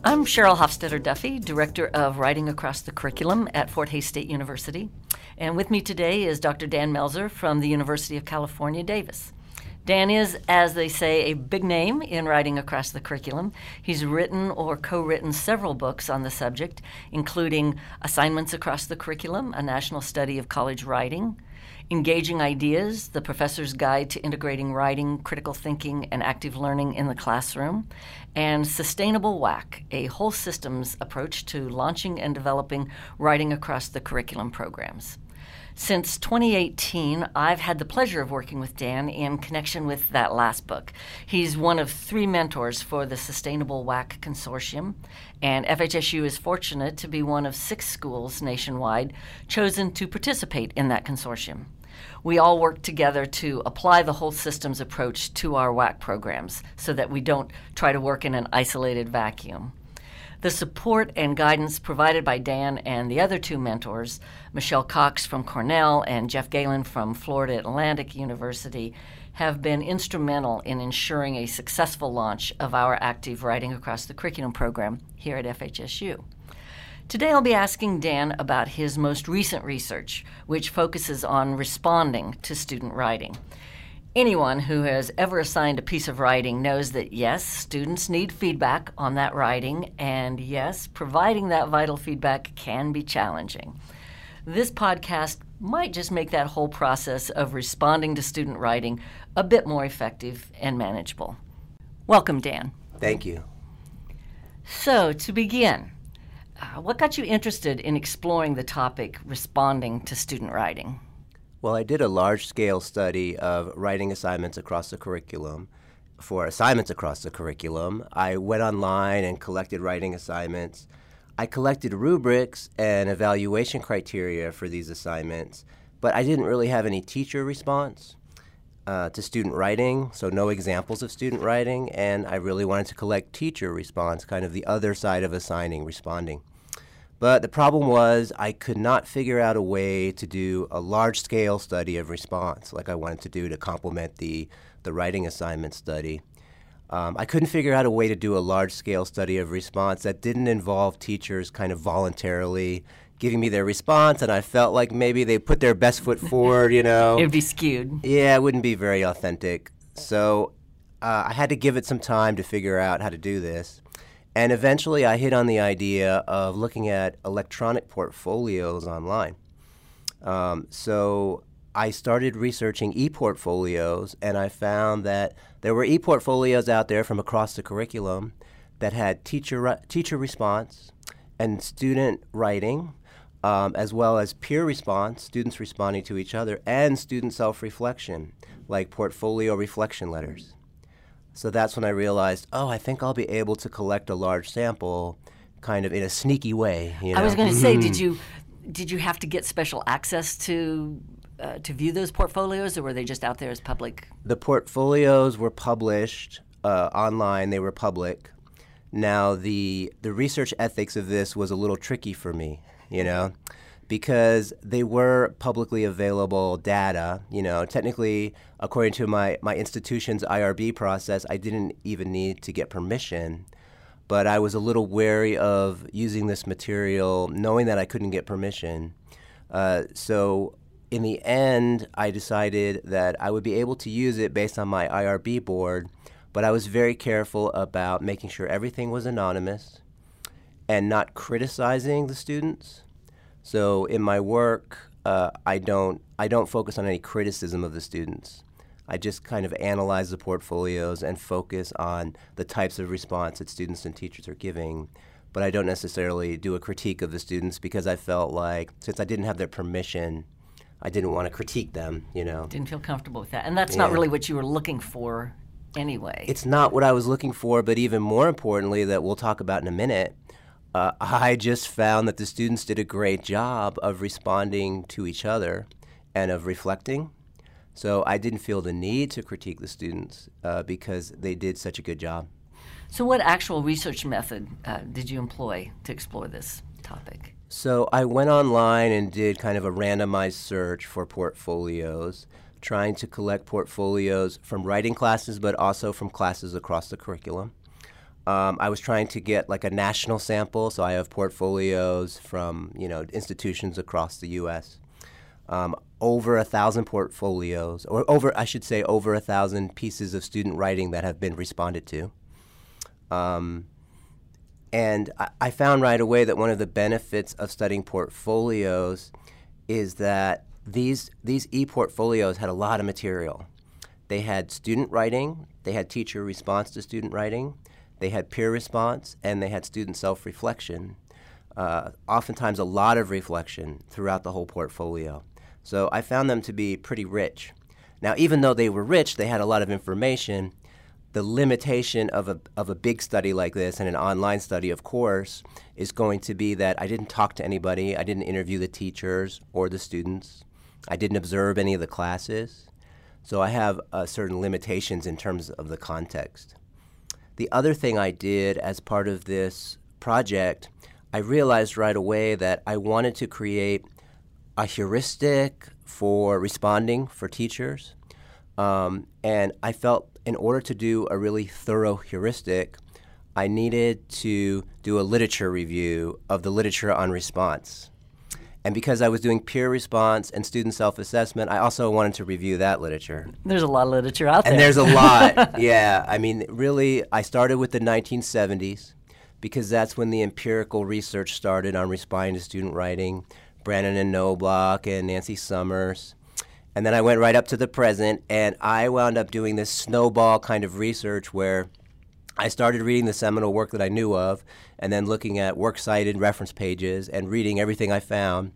I'm Cheryl Hofstetter Duffy, Director of Writing Across the Curriculum at Fort Hays State University. And with me today is Dr. Dan Melzer from the University of California, Davis. Dan is, as they say, a big name in writing across the curriculum. He's written or co-written several books on the subject, including Assignments Across the Curriculum, a national study of college writing, Engaging Ideas, the Professor's Guide to Integrating Writing, Critical Thinking, and Active Learning in the Classroom, and Sustainable WAC, a whole systems approach to launching and developing writing across the curriculum programs. Since 2018, I've had the pleasure of working with Dan in connection with that last book. He's one of 3 mentors for the Sustainable WAC Consortium, and FHSU is fortunate to be one of 6 schools nationwide chosen to participate in that consortium. We all work together to apply the whole systems approach to our WAC programs so that we don't try to work in an isolated vacuum. The support and guidance provided by Dan and the other 2 mentors, Michelle Cox from Cornell and Jeff Galen from Florida Atlantic University, have been instrumental in ensuring a successful launch of our active Writing Across the Curriculum program here at FHSU. Today I'll be asking Dan about his most recent research, which focuses on responding to student writing. Anyone who has ever assigned a piece of writing knows that, yes, students need feedback on that writing, and yes, providing that vital feedback can be challenging. This podcast might just make that whole process of responding to student writing a bit more effective and manageable. Welcome, Dan. Thank you. So, to begin, what got you interested in exploring the topic responding to student writing? Well, I did a large-scale study of writing assignments across the curriculum. For assignments across the curriculum, I went online and collected writing assignments. I collected rubrics and evaluation criteria for these assignments, but I didn't really have any teacher response to student writing, so no examples of student writing, and I really wanted to collect teacher response, kind of the other side of assigning, responding. But the problem was I could not figure out a way to do a large-scale study of response like I wanted to do to complement the writing assignment study. I couldn't figure out a way to do a large-scale study of response that didn't involve teachers kind of voluntarily giving me their response, and I felt like maybe they put their best foot forward, you know. It would be skewed. Yeah, it wouldn't be very authentic. So I had to give it some time to figure out how to do this. And eventually I hit on the idea of looking at electronic portfolios online. So I started researching e-portfolios, and I found that there were e-portfolios out there from across the curriculum that had teacher response and student writing, as well as peer response, students responding to each other, and student self-reflection, like portfolio reflection letters. So that's when I realized, I think I'll be able to collect a large sample kind of in a sneaky way. You know? I was going to say, did you have to get special access to view those portfolios, or were they just out there as public? The portfolios were published online. They were public. Now, the research ethics of this was a little tricky for me, you know, because they were publicly available data. You know, technically, according to my institution's IRB process, I didn't even need to get permission. But I was a little wary of using this material, knowing that I couldn't get permission. So in the end, I decided that I would be able to use it based on my IRB board, but I was very careful about making sure everything was anonymous and not criticizing the students. So in my work, I don't focus on any criticism of the students. I just kind of analyze the portfolios and focus on the types of response that students and teachers are giving. But I don't necessarily do a critique of the students because I felt like since I didn't have their permission, I didn't want to critique them, you know. Didn't feel comfortable with that. And that's not really what you were looking for anyway. It's not what I was looking for, but even more importantly, that we'll talk about in a minute, I just found that the students did a great job of responding to each other and of reflecting. So I didn't feel the need to critique the students because they did such a good job. So what actual research method did you employ to explore this topic? So I went online and did kind of a randomized search for portfolios, trying to collect portfolios from writing classes, but also from classes across the curriculum. I was trying to get like a national sample, so I have portfolios from institutions across the U.S. Over 1,000 portfolios, or over 1,000 pieces of student writing that have been responded to. And I found right away that one of the benefits of studying portfolios is that these e-portfolios had a lot of material. They had student writing, they had teacher response to student writing, they had peer response, and they had student self-reflection. Oftentimes a lot of reflection throughout the whole portfolio. So I found them to be pretty rich. Now, even though they were rich, they had a lot of information. The limitation of a big study like this and an online study, of course, is going to be that I didn't talk to anybody. I didn't interview the teachers or the students. I didn't observe any of the classes. So I have certain limitations in terms of the context. The other thing I did as part of this project, I realized right away that I wanted to create a heuristic for responding for teachers. And I felt in order to do a really thorough heuristic, I needed to do a literature review of the literature on response. And because I was doing peer response and student self-assessment, I also wanted to review that literature. There's a lot of literature out there. And there's a lot, yeah. I mean, really, I started with the 1970s because that's when the empirical research started on responding to student writing, Brannon and Knobloch and Nancy Summers. And then I went right up to the present, and I wound up doing this snowball kind of research where I started reading the seminal work that I knew of and then looking at works cited reference pages and reading everything I found.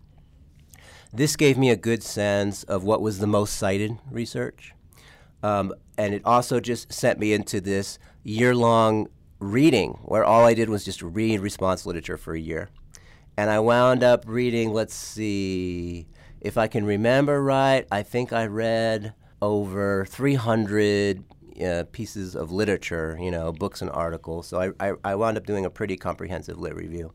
This gave me a good sense of what was the most cited research. And it also just sent me into this year-long reading where all I did was just read response literature for a year. And I wound up reading, let's see, if I can remember right, I think I read over 300 pieces of literature, books and articles. So I wound up doing a pretty comprehensive lit review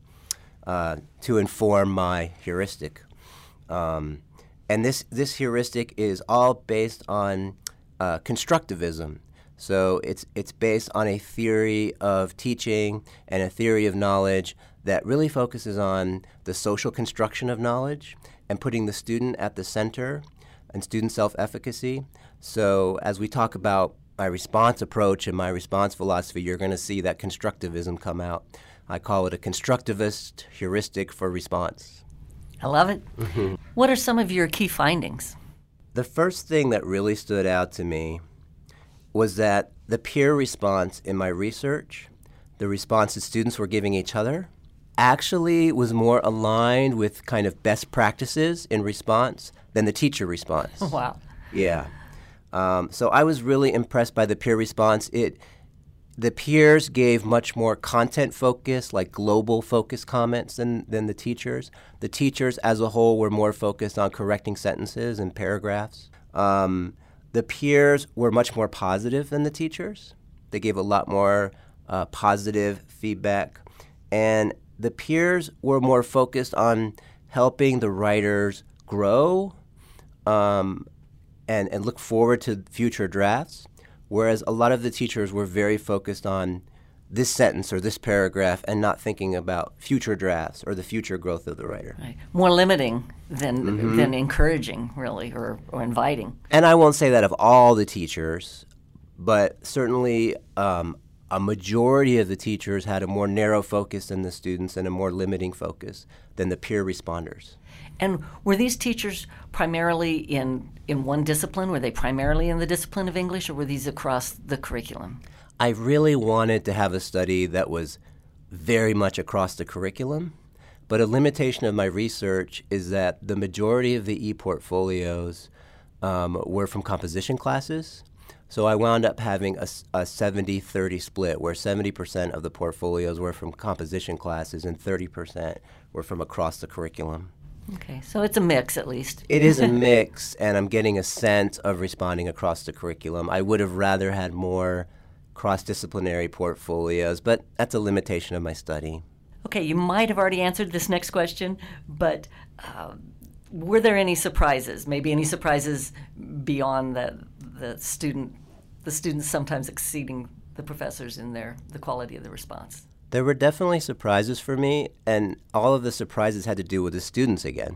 to inform my heuristic. And this heuristic is all based on constructivism. So it's based on a theory of teaching and a theory of knowledge that really focuses on the social construction of knowledge and putting the student at the center and student self-efficacy. So as we talk about my response approach and my response philosophy, you're going to see that constructivism come out. I call it a constructivist heuristic for response. I love it. Mm-hmm. What are some of your key findings? The first thing that really stood out to me was that the peer response in my research, the response that students were giving each other, actually was more aligned with kind of best practices in response than the teacher response. Wow. Yeah. So I was really impressed by the peer response. The peers gave much more content focus, like global focus comments than the teachers. The teachers as a whole were more focused on correcting sentences and paragraphs. The peers were much more positive than the teachers. They gave a lot more positive feedback. And the peers were more focused on helping the writers grow and look forward to future drafts, whereas a lot of the teachers were very focused on this sentence or this paragraph and not thinking about future drafts or the future growth of the writer. Right. More limiting than encouraging, really, or inviting. And I won't say that of all the teachers, but certainly a majority of the teachers had a more narrow focus than the students and a more limiting focus than the peer responders. And were these teachers primarily in one discipline? Were they primarily in the discipline of English, or were these across the curriculum? I really wanted to have a study that was very much across the curriculum, but a limitation of my research is that the majority of the e-portfolios were from composition classes. So I wound up having a 70-30 split, where 70% of the portfolios were from composition classes and 30% were from across the curriculum. Okay, so it's a mix at least. It is a mix, and I'm getting a sense of responding across the curriculum. I would have rather had more cross-disciplinary portfolios, but that's a limitation of my study. Okay, you might have already answered this next question, but were there any surprises? Maybe any surprises beyond the students sometimes exceeding the professors in the quality of the response? There were definitely surprises for me, and all of the surprises had to do with the students again.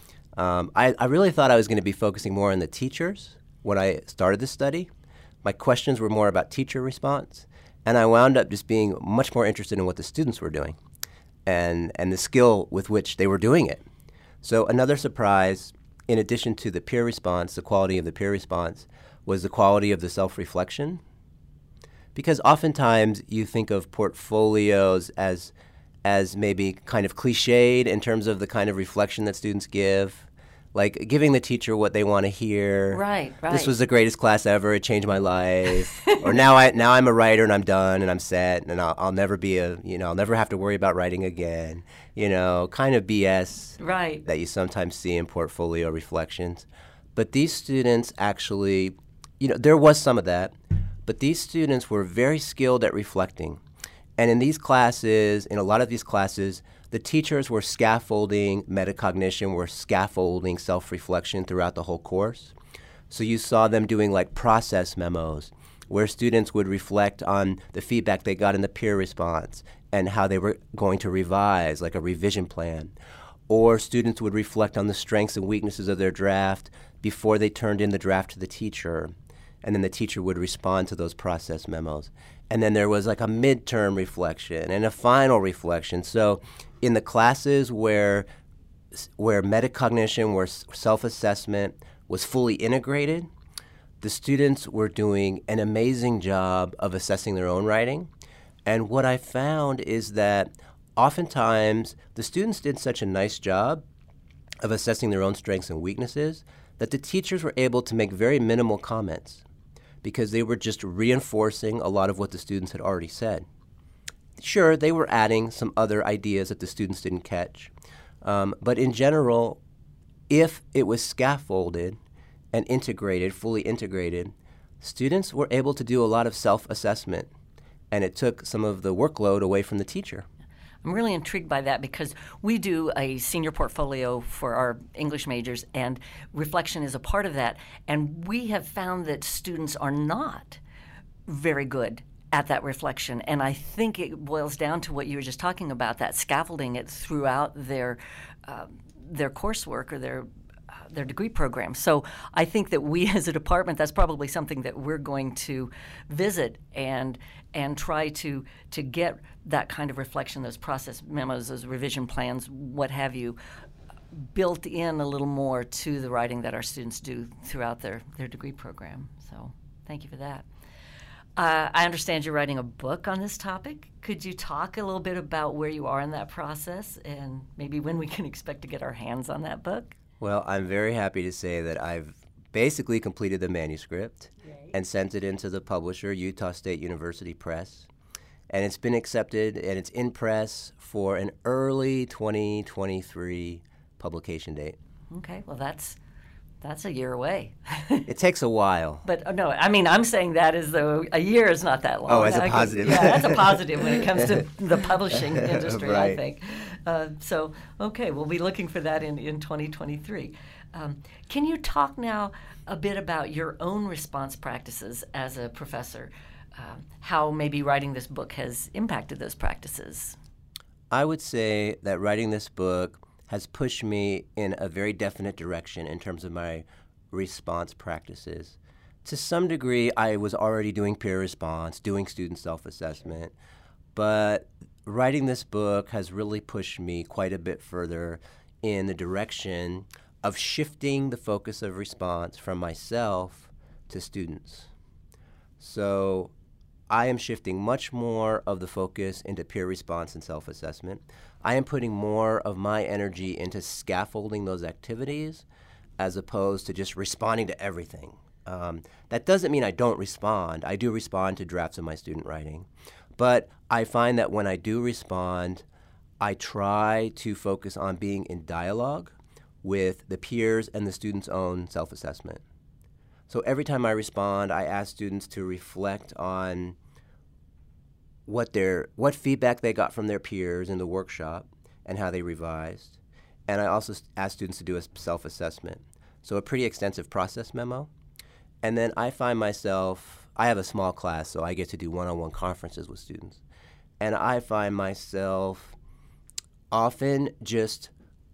I really thought I was going to be focusing more on the teachers when I started the study. My questions were more about teacher response, and I wound up just being much more interested in what the students were doing and the skill with which they were doing it. So another surprise, in addition to the peer response, the quality of the peer response, was the quality of the self-reflection. Because oftentimes you think of portfolios as maybe kind of cliched in terms of the kind of reflection that students give, like giving the teacher what they want to hear. Right. This was the greatest class ever. It changed my life. Or now I'm a writer and I'm done and I'm set and I'll never be I'll never have to worry about writing again. Kind of BS. Right. That you sometimes see in portfolio reflections. But these students actually, there was some of that. But these students were very skilled at reflecting. And in a lot of these classes, the teachers were scaffolding metacognition, were scaffolding self-reflection throughout the whole course. So you saw them doing like process memos, where students would reflect on the feedback they got in the peer response and how they were going to revise, like a revision plan. Or students would reflect on the strengths and weaknesses of their draft before they turned in the draft to the teacher. And then the teacher would respond to those process memos. And then there was like a midterm reflection and a final reflection. So in the classes where metacognition, where self-assessment was fully integrated, the students were doing an amazing job of assessing their own writing. And what I found is that oftentimes the students did such a nice job of assessing their own strengths and weaknesses that the teachers were able to make very minimal comments, because they were just reinforcing a lot of what the students had already said. Sure, they were adding some other ideas that the students didn't catch. But in general, if it was scaffolded and integrated, fully integrated, students were able to do a lot of self-assessment, and it took some of the workload away from the teacher. I'm really intrigued by that because we do a senior portfolio for our English majors, and reflection is a part of that. And we have found that students are not very good at that reflection. And I think it boils down to what you were just talking about, that scaffolding it throughout their coursework or their degree program. So I think that we as a department, that's probably something that we're going to visit and try to get that kind of reflection, those process memos, those revision plans, what have you, built in a little more to the writing that our students do throughout their degree program. So thank you for that. I understand you're writing a book on this topic. Could you talk a little bit about where you are in that process and maybe when we can expect to get our hands on that book? Well, I'm very happy to say that I've basically completed the manuscript and sent it into the publisher, Utah State University Press. And it's been accepted, and it's in press for an early 2023 publication date. Okay, well, that's a year away. It takes a while. But no, I mean, I'm saying that as though a year is not that long. Oh, as a positive. Yeah, that's a positive when it comes to the publishing industry, right. I think. So, okay, we'll be looking for that in 2023. Can you talk now a bit about your own response practices as a professor? How maybe writing this book has impacted those practices? I would say that writing this book has pushed me in a very definite direction in terms of my response practices. To some degree, I was already doing peer response, doing student self-assessment, but writing this book has really pushed me quite a bit further in the direction of shifting the focus of response from myself to students. So I am shifting much more of the focus into peer response and self-assessment. I am putting more of my energy into scaffolding those activities as opposed to just responding to everything. That doesn't mean I don't respond. I do respond to drafts of my student writing. But I find that when I do respond, I try to focus on being in dialogue with the peers and the students' own self-assessment. So every time I respond, I ask students to reflect on what feedback they got from their peers in the workshop and how they revised. And I also ask students to do a self-assessment. So a pretty extensive process memo. And then I find myself I have a small class, so I get to do one-on-one conferences with students. And I find myself often just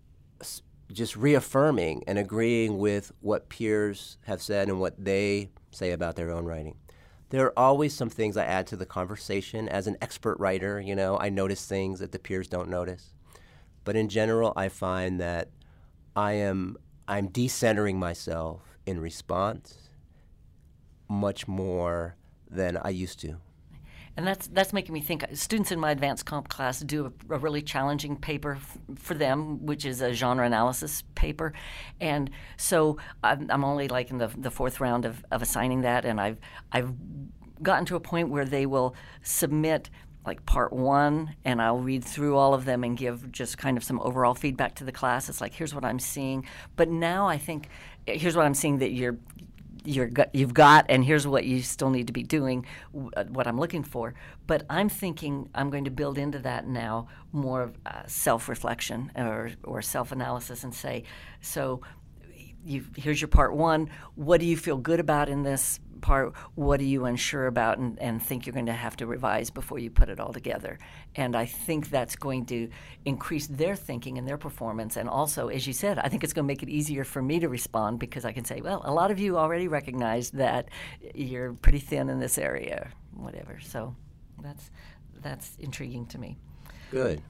reaffirming and agreeing with what peers have said and what they say about their own writing. There are always some things I add to the conversation. As an expert writer, I notice things that the peers don't notice. But in general, I find that I'm decentering myself in response much more than I used to. And that's making me think. Students in my advanced comp class do a really challenging paper for them, which is a genre analysis paper. And so I'm only like in the fourth round of assigning that, and I've gotten to a point where they will submit like part one, and I'll read through all of them and give just kind of some overall feedback to the class. It's like, here's what I'm seeing. But now I think, here's what I'm seeing that you've got, and here's what you still need to be doing, what I'm looking for. But I'm thinking I'm going to build into that now more of self-reflection or self-analysis and say, so here's your part one. What do you feel good about in this part? What are you unsure about and think you're going to have to revise before you put it all together? And I think that's going to increase their thinking and their performance. And also, as you said, I think it's going to make it easier for me to respond, because I can say, well, a lot of you already recognize that you're pretty thin in this area, whatever. So that's intriguing to me. Good.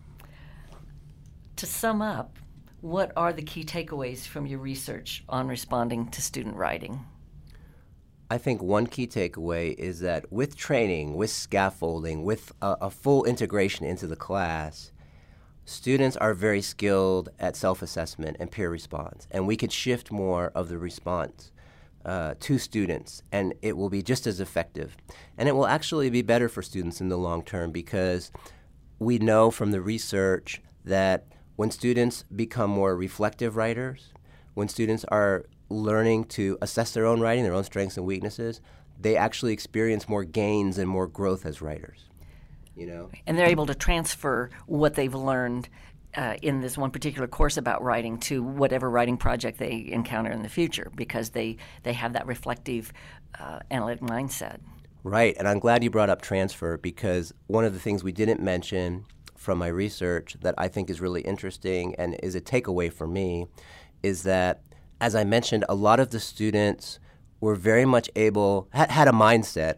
To sum up, what are the key takeaways from your research on responding to student writing? I think one key takeaway is that with training, with scaffolding, with a full integration into the class, students are very skilled at self-assessment and peer response, and we could shift more of the response to students, and it will be just as effective. And it will actually be better for students in the long term, because we know from the research that when students become more reflective writers, when students are learning to assess their own writing, their own strengths and weaknesses, they actually experience more gains and more growth as writers. And they're able to transfer what they've learned in this one particular course about writing to whatever writing project they encounter in the future, because they have that reflective, analytic mindset. Right, and I'm glad you brought up transfer, because one of the things we didn't mention from my research that I think is really interesting and is a takeaway for me is that, as I mentioned, a lot of the students were very much had a mindset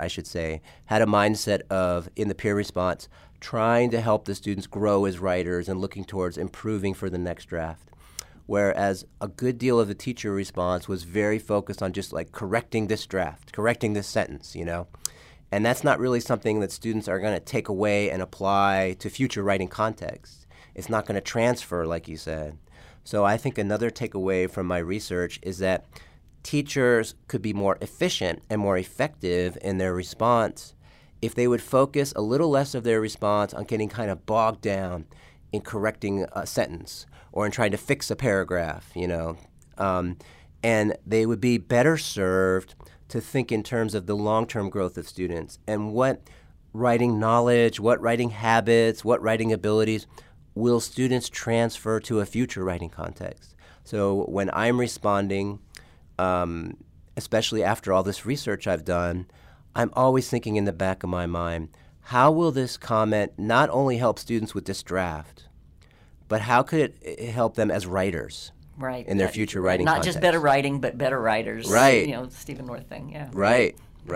of, in the peer response, trying to help the students grow as writers and looking towards improving for the next draft. Whereas a good deal of the teacher response was very focused on just like correcting this draft, correcting this sentence, And that's not really something that students are going to take away and apply to future writing contexts. It's not going to transfer, like you said. So I think another takeaway from my research is that teachers could be more efficient and more effective in their response if they would focus a little less of their response on getting kind of bogged down in correcting a sentence or in trying to fix a paragraph, and they would be better served to think in terms of the long-term growth of students and what writing knowledge, what writing habits, what writing abilities will students transfer to a future writing context. So when I'm responding, especially after all this research I've done, I'm always thinking in the back of my mind, how will this comment not only help students with this draft, but how could it help them as writers? Right. In their future writing Not context. just better writing, but better writers. Right. Stephen North thing, yeah. Right.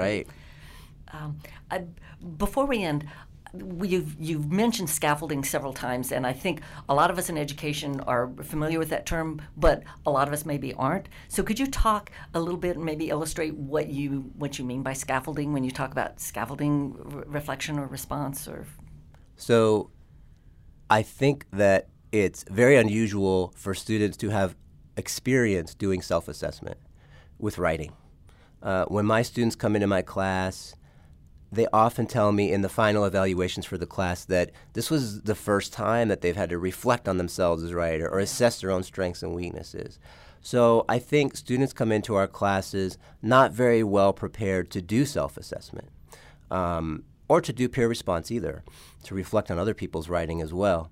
Before we end, you've mentioned scaffolding several times, and I think a lot of us in education are familiar with that term, but a lot of us maybe aren't. So could you talk a little bit and maybe illustrate what you mean by scaffolding when you talk about scaffolding reflection or response? So I think that it's very unusual for students to have experience doing self-assessment with writing. When my students come into my class, they often tell me in the final evaluations for the class that this was the first time that they've had to reflect on themselves as a writer or assess their own strengths and weaknesses. So I think students come into our classes not very well prepared to do self-assessment or to do peer response either, to reflect on other people's writing as well.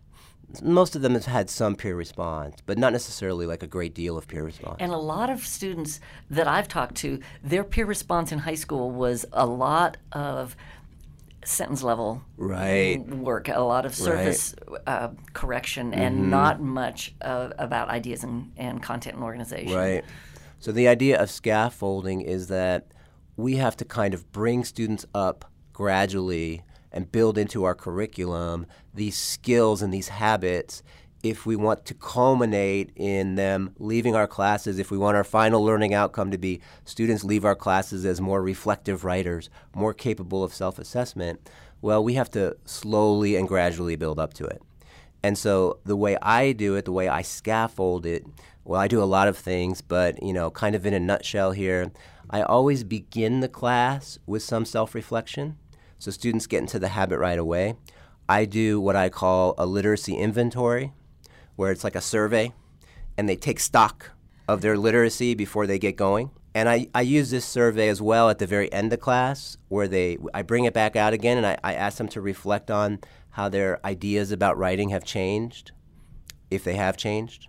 Most of them have had some peer response, but not necessarily like a great deal of peer response. And a lot of students that I've talked to, their peer response in high school was a lot of sentence level work, a lot of surface correction, and not much about ideas and content and organization. Right. So the idea of scaffolding is that we have to kind of bring students up gradually and build into our curriculum these skills and these habits if we want to culminate in them leaving our classes, if we want our final learning outcome to be students leave our classes as more reflective writers, more capable of self-assessment, well, we have to slowly and gradually build up to it. And so the way I do it, the way I scaffold it, well, I do a lot of things, but, kind of in a nutshell here, I always begin the class with some self-reflection. So students get into the habit right away. I do what I call a literacy inventory, where it's like a survey, and they take stock of their literacy before they get going. And I use this survey as well at the very end of class, where I bring it back out again, and I ask them to reflect on how their ideas about writing have changed, if they have changed.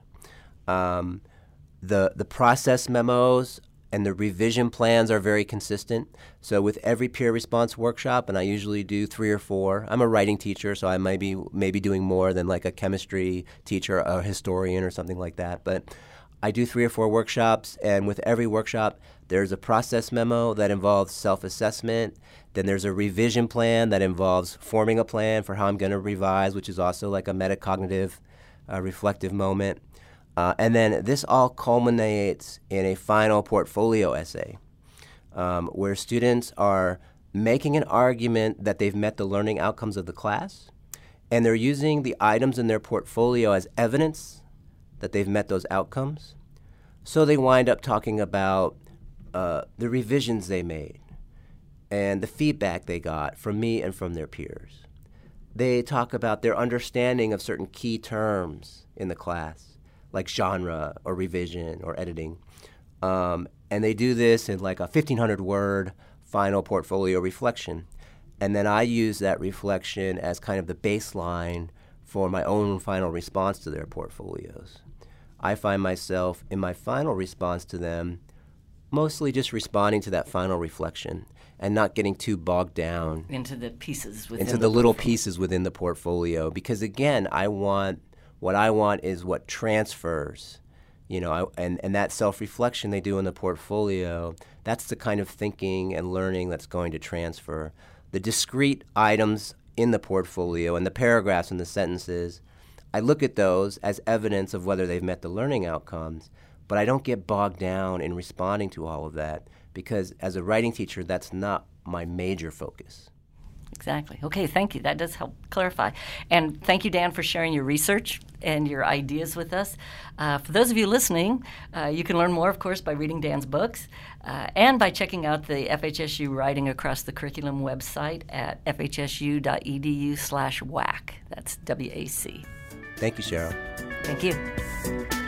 The process memos and the revision plans are very consistent. So with every peer response workshop, and I usually do 3 or 4, I'm a writing teacher, so I might be maybe doing more than like a chemistry teacher, a historian or something like that. But I do 3 or 4 workshops, and with every workshop, there's a process memo that involves self-assessment. Then there's a revision plan that involves forming a plan for how I'm going to revise, which is also like a metacognitive, reflective moment. And then this all culminates in a final portfolio essay where students are making an argument that they've met the learning outcomes of the class, and they're using the items in their portfolio as evidence that they've met those outcomes. So they wind up talking about the revisions they made and the feedback they got from me and from their peers. They talk about their understanding of certain key terms in the class, like genre or revision or editing. And they do this in like a 1,500-word final portfolio reflection. And then I use that reflection as kind of the baseline for my own final response to their portfolios. I find myself in my final response to them mostly just responding to that final reflection and not getting too bogged down into the pieces within into the little pieces within the portfolio. Because again, what I want is what transfers, and that self-reflection they do in the portfolio, that's the kind of thinking and learning that's going to transfer. The discrete items in the portfolio and the paragraphs and the sentences, I look at those as evidence of whether they've met the learning outcomes, but I don't get bogged down in responding to all of that because as a writing teacher, that's not my major focus. Exactly. Okay, thank you. That does help clarify. And thank you, Dan, for sharing your research and your ideas with us. For those of you listening, you can learn more, of course, by reading Dan's books and by checking out the FHSU Writing Across the Curriculum website at fhsu.edu/WAC. That's WAC. Thank you, Cheryl. Thank you.